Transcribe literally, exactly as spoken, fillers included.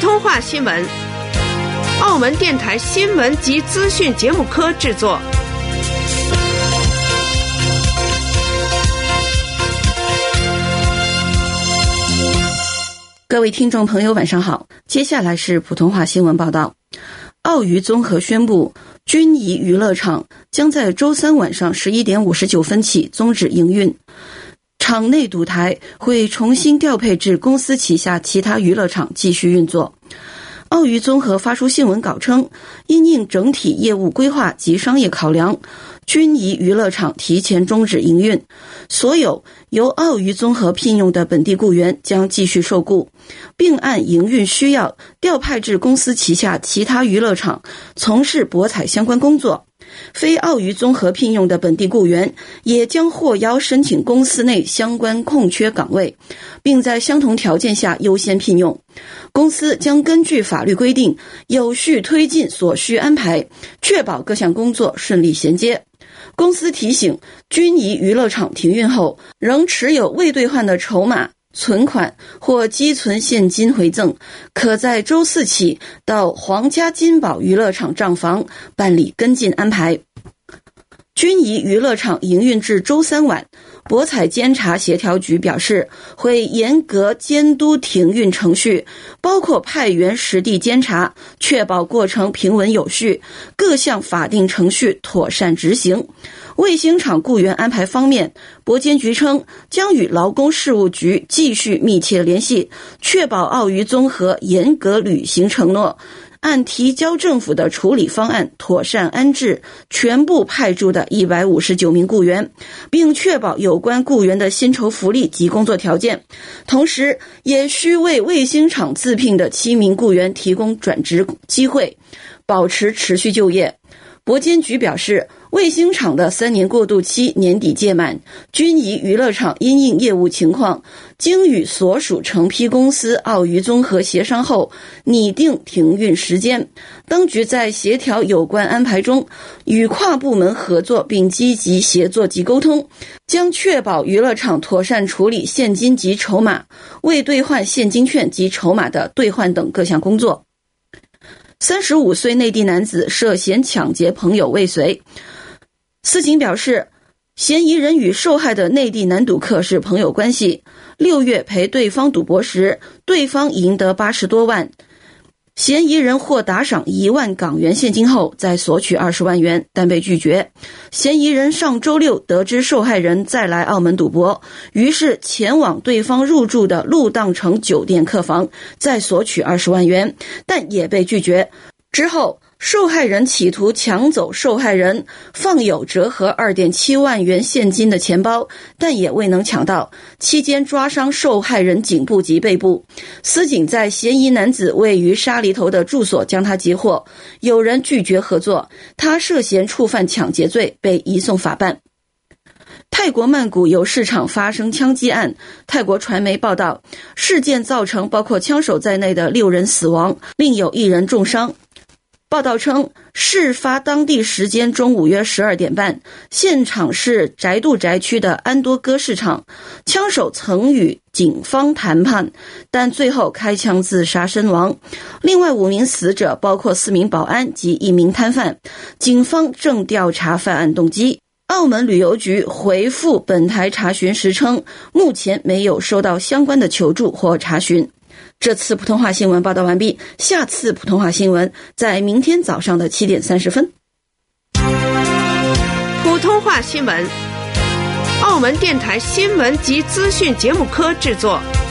通话新闻，澳门电台新闻及资讯节目科制作。 各位听众朋友晚上好，接下来是普通话新闻报道。澳娱综合宣布，君怡娱乐场将在周三晚上十一点五十九分起终止营运，场内赌台会重新调配至公司旗下其他娱乐场继续运作。澳娱综合发出新闻稿称，因应整体业务规划及商业考量，君怡娱乐场提前终止营运，所有由澳娱综合聘用的本地雇员将继续受雇，并按营运需要调派至公司旗下其他娱乐场从事博彩相关工作。非澳娱综合聘用的本地雇员也将获邀申请公司内相关空缺岗位，并在相同条件下优先聘用。公司将根据法律规定有序推进所需安排，确保各项工作顺利衔接。公司提醒，君怡娱乐场停运后仍持有未兑换的筹码、存款或积存现金回赠，可在周四起到皇家金宝娱乐场账房办理跟进安排。君怡娱乐场营运至周三晚，博彩监察协调局表示，会严格监督停运程序，包括派员实地监察，确保过程平稳有序，各项法定程序妥善执行。卫星场雇员安排方面，博监局称将与劳工事务局继续密切联系，确保澳娱综合严格履行承诺，按提交政府的处理方案妥善安置全部派驻的一百五十九名雇员，并确保有关雇员的薪酬福利及工作条件，同时也需为卫星场自聘的七名雇员提供转职机会，保持持续就业。博监局表示，卫星场的三年过渡期年底届满，君怡娱乐场因应业务情况，经与所属承批公司澳娱综合协商后，拟定停运时间。当局在协调有关安排中，与跨部门合作并积极协作及沟通，将确保娱乐场妥善处理现金及筹码、未兑换现金券及筹码的兑换等各项工作。三十五岁内地男子涉嫌抢劫朋友未遂，司警表示，嫌疑人与受害的内地男赌客是朋友关系，六月陪对方赌博时，对方赢得八十多万，嫌疑人获打赏一万港元现金后再索取二十万元，但被拒绝。嫌疑人上周六得知受害人再来澳门赌博，于是前往对方入住的陆荡城酒店客房再索取二十万元，但也被拒绝。之后受害人企图抢走受害人放有折合 二点七万元现金的钱包，但也未能抢到，期间抓伤受害人颈部及背部。司警在嫌疑男子位于沙梨头的住所将他截获，有人拒绝合作，他涉嫌触犯抢劫罪，被移送法办。泰国曼谷有市场发生枪击案，泰国传媒报道，事件造成包括枪手在内的六人死亡，另有一人重伤。报道称，事发当地时间中午约十二点半，现场是宅度宅区的安多哥市场，枪手曾与警方谈判，但最后开枪自杀身亡。另外五名死者包括四名保安及一名摊贩，警方正调查犯案动机。澳门旅游局回复本台查询时称，目前没有收到相关的求助或查询。这次普通话新闻报道完毕，下次普通话新闻在明天早上的七点三十分。 普通话新闻，澳门电台新闻及资讯节目科制作。